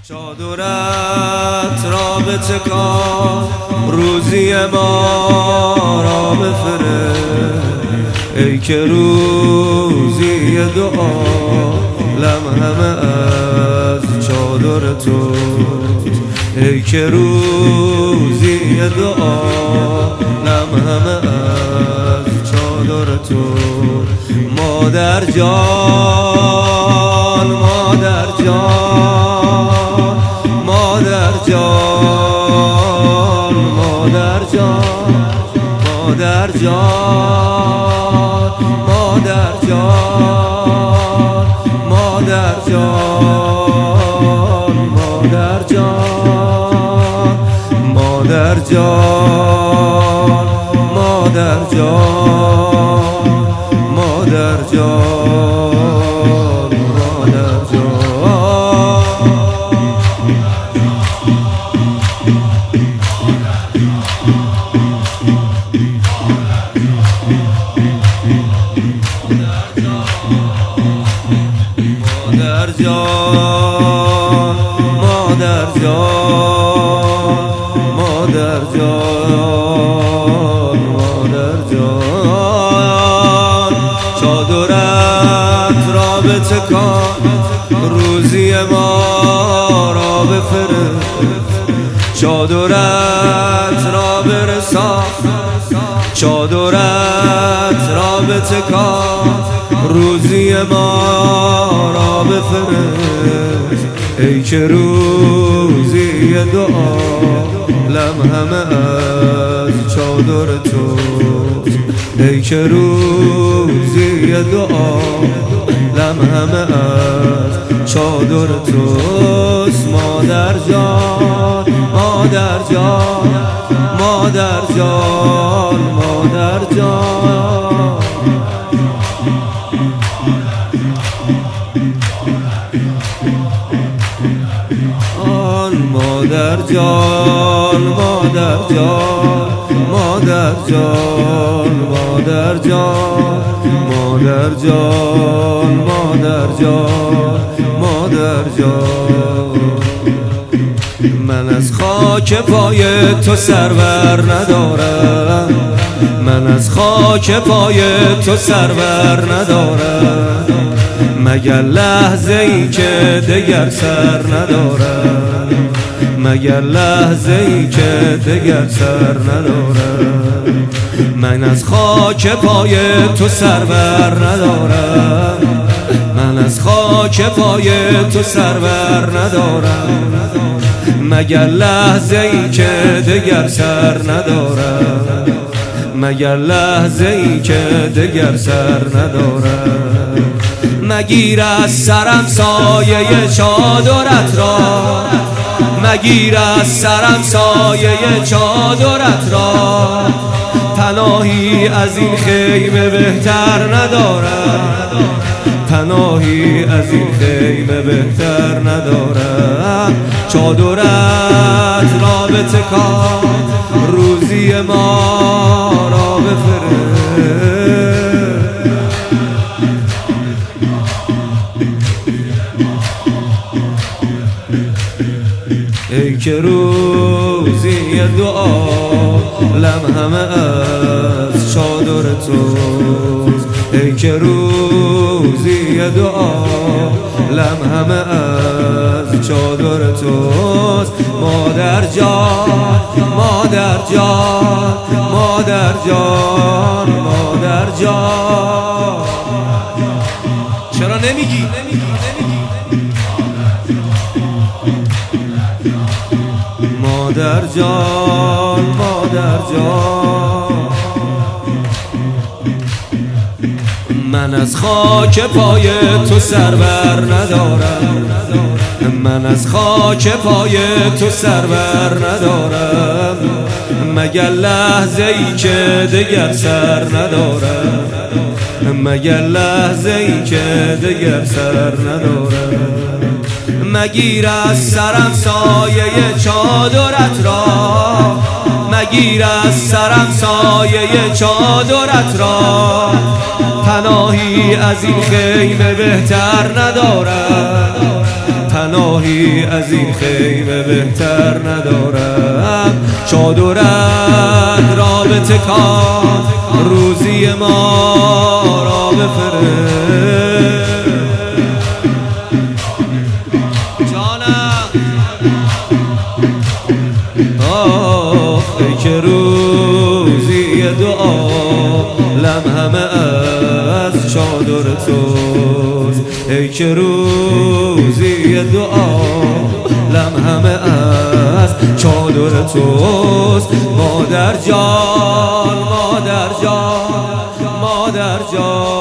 چادرت را بتکان روزی ما را بفرست، ای که روزی دعا لمحمه از چادر توست، ای که روزی دعا لمحمه از چادر توست. مادر جان، مادر جان، مادر جان، مادر جان، مادر جان، مادر جان، مادر جان، مادر جان، مادر جان، مادر جان، مادر جان، مادر جان، مادر جان، مادر جان، مادر جان. چادرت را بتکان روزی ما را بفرست، چادرت را برسان، چادرت را بتکان روزی ما را بفرست، ای که روزی دعا لمحمه از چادر توست، ای که روزی دعا لمحمه از چادر توست. مادر جان، مادر جان، مادر جان، مادر جان. مادر جان، مادر جان، مادر جان، مادر جان، مادر جان، مادر جان، مادر جان. من از خاک پای تو سرور ندارم، من از خاک پای تو سرور ندارم، مگر لحظه ای که دگر سر ندارم، مگر لحظه ای که دگر سر ندارم. من از خاک پای تو سرور ندارم، من از خاک پای تو سرور ندارم، مگر لحظه ای که دگر سر ندارم، مگر لحظه ای که دگر سر ندارم. مگیر از سرم سایه چادرت را، مگیر از سرم سایه چادرت را، پناهی از این خیمه بهتر ندارم، پناهی از این خیمه بهتر ندارم. چادرت را بتکان روزی ما را بفرست، ای که روزی دعا لمحمه از چادر توست، ای که روزی دعا لمحمه از چادر توست. مادر جان، مادر جان، مادر جان، مادر جان. چرا نمیگی؟ مادر جان، مادر جان. من از خاک پای تو سرور ندارم، من از خاک پای تو سرور ندارم، مگر لحظه ای که دگر سر ندارم، مگر لحظه ای که دگر سر ندارم. مگیر از سرم سایه چادرت را، مگیر از سرم سایه چادرت را، پناهی از این خیمه بهتر ندارم، پناهی از این خیمه بهتر ندارم. چادرت را به تکان روزی ما را بفرست. ای که روزی دعا لم همه از چادر توست. ای که روزی دعا لم همه از چادر توست. مادر جان، مادر جان، مادر جان.